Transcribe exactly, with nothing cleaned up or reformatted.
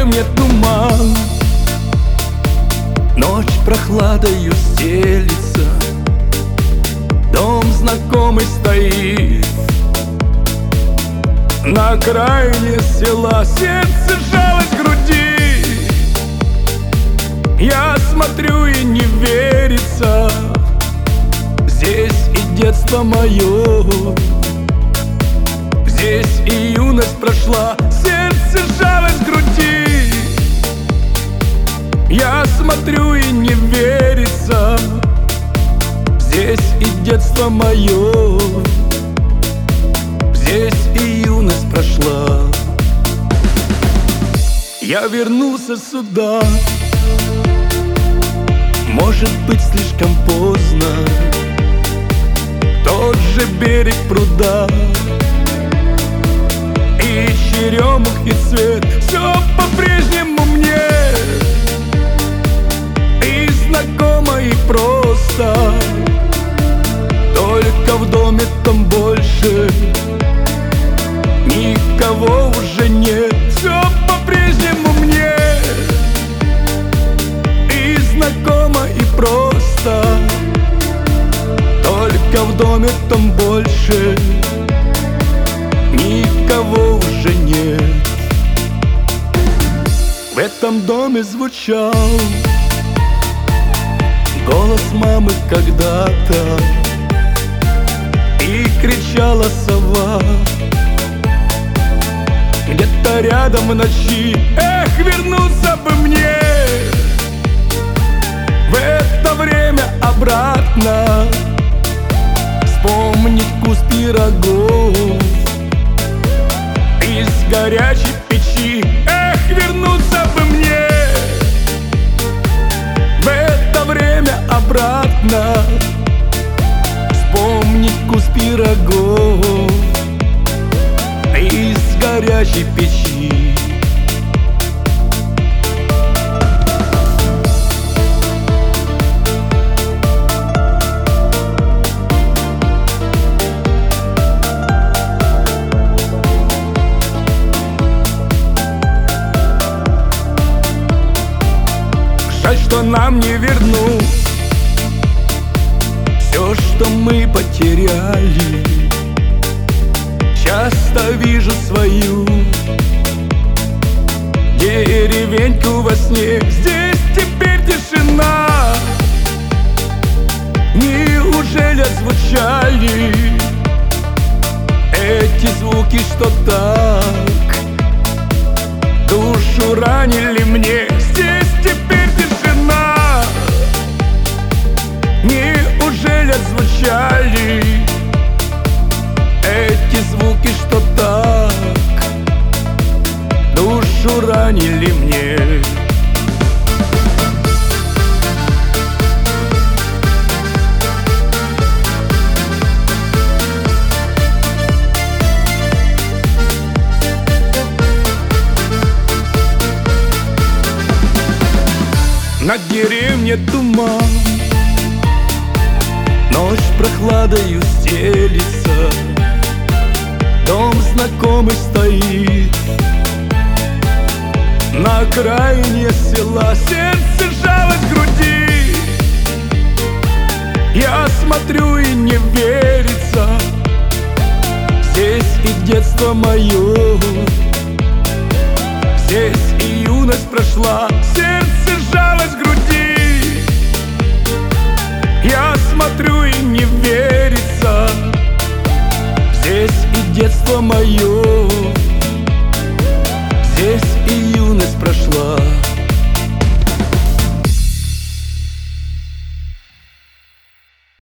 деревне туман, ночь прохладою стелится, дом знакомый стоит на окраине села, сердце жалость в груди. Я смотрю и не верится, здесь и детство мое, здесь и юность прошла, сердце жалость в груди. Я смотрю и не верится, здесь и детство мое, здесь и юность прошла. Я вернулся сюда, может быть, слишком поздно. Тот же берег пруда, и черемух, и цвет, все по-прежнему мне и знакомо, и просто. Только в доме там больше никого уже нет. Все по-прежнему мне и знакомо, и просто. Только в доме там больше никого уже нет. В этом доме звучал голос мамы когда-то, и кричала сова где-то рядом в ночи. Эх, вернуться бы мне в это время обратно, вспомнить вкус пирогов из горячей печи. Эх, вернуться бы мне в это время обратно, вспомнить вкус пирогов из горячей печи. Жаль, что нам не вернуть все, что мы потеряли. Часто вижу свою деревеньку во сне. Здесь теперь тишина. Неужели отзвучали эти звуки, что так душу ранили мне? Здесь теперь тишина. Неужели отзвучали эти звуки, что так душу ранили мне? Над деревней туман, ночь прохладою стелится, дом знакомый стоит на окраине села, сердце жалость в груди. Я смотрю и не верится, здесь и детство мое, здесь и юность прошла, сердце жалость в груди. Я смотрю и не верится, здесь и детство мое,